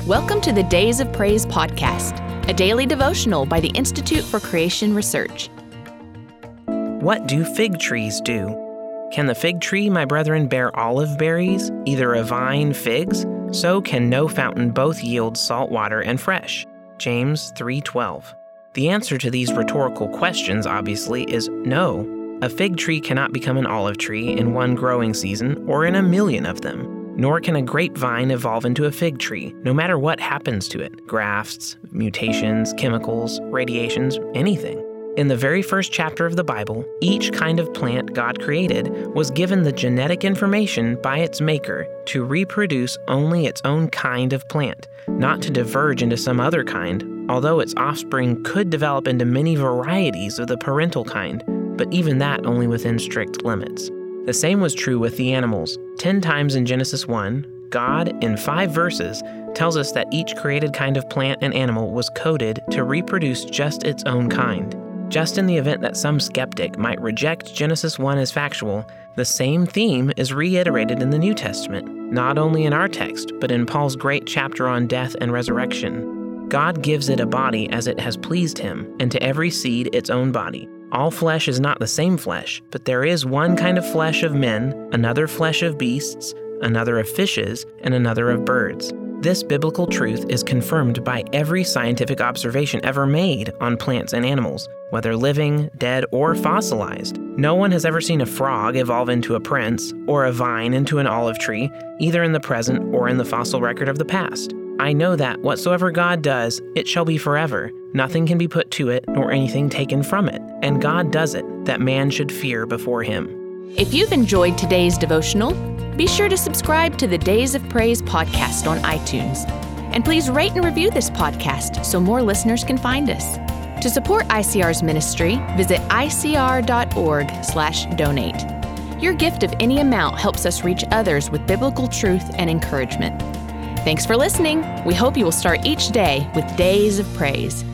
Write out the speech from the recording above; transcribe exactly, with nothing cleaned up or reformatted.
Welcome to the Days of Praise podcast, a daily devotional by the Institute for Creation Research. What do fig trees do? Can the fig tree, my brethren, bear olive berries, either a vine figs? So can no fountain both yield salt water and fresh. James three twelve. The answer to these rhetorical questions, obviously, is no. A fig tree cannot become an olive tree in one growing season or in a million of them. Nor can a grapevine evolve into a fig tree, no matter what happens to it, grafts, mutations, chemicals, radiations, anything. In the very first chapter of the Bible, each kind of plant God created was given the genetic information by its maker to reproduce only its own kind of plant, not to diverge into some other kind, although its offspring could develop into many varieties of the parental kind, but even that only within strict limits. The same was true with the animals. Ten times in Genesis one, God, in five verses, tells us that each created kind of plant and animal was coded to reproduce just its own kind. Just in the event that some skeptic might reject Genesis one as factual, the same theme is reiterated in the New Testament, not only in our text, but in Paul's great chapter on death and resurrection. God gives it a body as it has pleased him, and to every seed its own body. All flesh is not the same flesh, but there is one kind of flesh of men, another flesh of beasts, another of fishes, and another of birds. This biblical truth is confirmed by every scientific observation ever made on plants and animals, whether living, dead, or fossilized. No one has ever seen a frog evolve into a prince, or a vine into an olive tree, either in the present or in the fossil record of the past. I know that whatsoever God does, it shall be forever. Nothing can be put to it, nor anything taken from it. And God does it, that man should fear before him. If you've enjoyed today's devotional, be sure to subscribe to the Days of Praise podcast on iTunes. And please rate and review this podcast so more listeners can find us. To support I C R's ministry, visit I C R dot org slash donate. Your gift of any amount helps us reach others with biblical truth and encouragement. Thanks for listening. We hope you will start each day with Days of Praise.